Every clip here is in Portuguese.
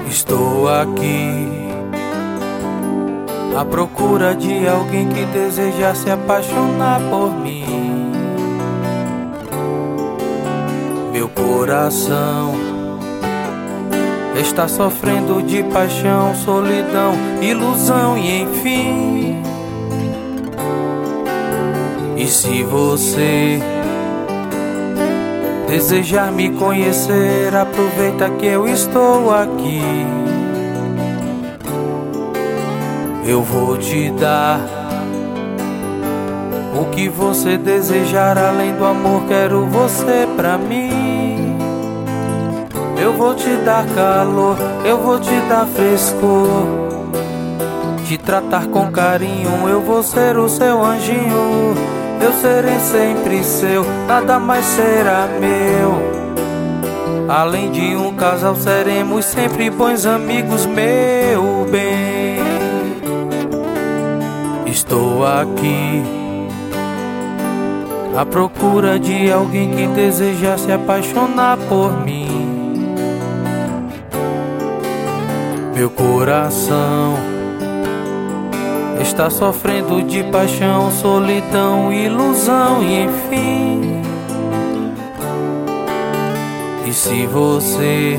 Estou aqui à procura de alguém que deseja se apaixonar por mim. Meu coração está sofrendo de paixão, solidão, ilusão e enfim. E se você desejar me conhecer, aproveita que eu estou aqui. Eu vou te dar o que você desejar, além do amor, quero você pra mim. Eu vou te dar calor, eu vou te dar frescor, te tratar com carinho, eu vou ser o seu anjinho. Eu serei sempre seu, nada mais será meu. Além de um casal, seremos sempre bons amigos, meu bem. Estou aqui à procura de alguém que deseja se apaixonar por mim. Meu coração está sofrendo de paixão, solidão, ilusão e enfim. E se você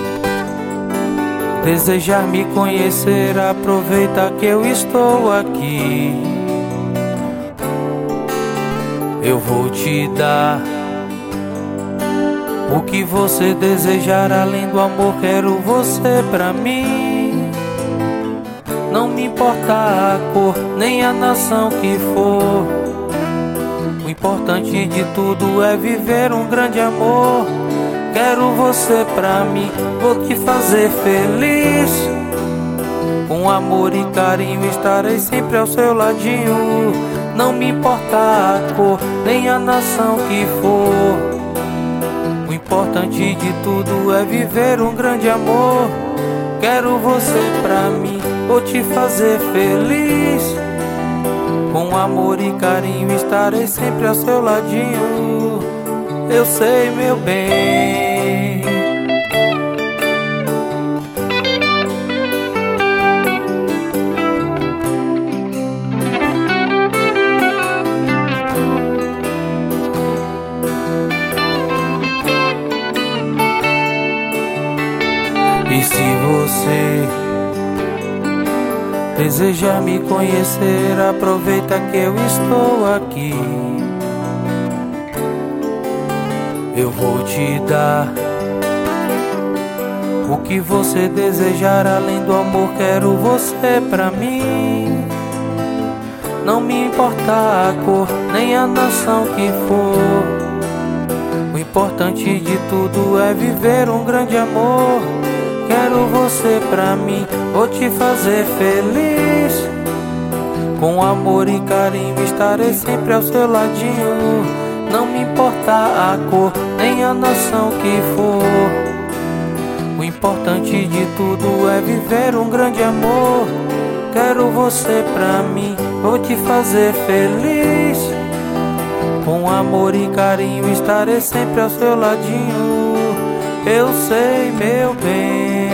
desejar me conhecer, aproveita que eu estou aqui. Eu vou te dar o que você desejar, além do amor, quero você pra mim. Não me importa a cor, nem a nação que for. O importante de tudo é viver um grande amor. Quero você pra mim, vou te fazer feliz. Com amor e carinho estarei sempre ao seu ladinho. Não me importa a cor, nem a nação que for. O importante de tudo é viver um grande amor. Quero você pra mim, vou te fazer feliz. Com amor e carinho estarei sempre ao seu ladinho. Eu sei, meu bem. E se você desejar me conhecer, aproveita que eu estou aqui. Eu vou te dar o que você desejar, além do amor, quero você pra mim. Não me importa a cor, nem a nação que for. O importante de tudo é viver um grande amor. Quero você pra mim, vou te fazer feliz. Com amor e carinho estarei sempre ao seu ladinho. Não me importa a cor, nem a nação que for. O importante de tudo é viver um grande amor. Quero você pra mim, vou te fazer feliz. Com amor e carinho estarei sempre ao seu ladinho. Eu sei, meu bem.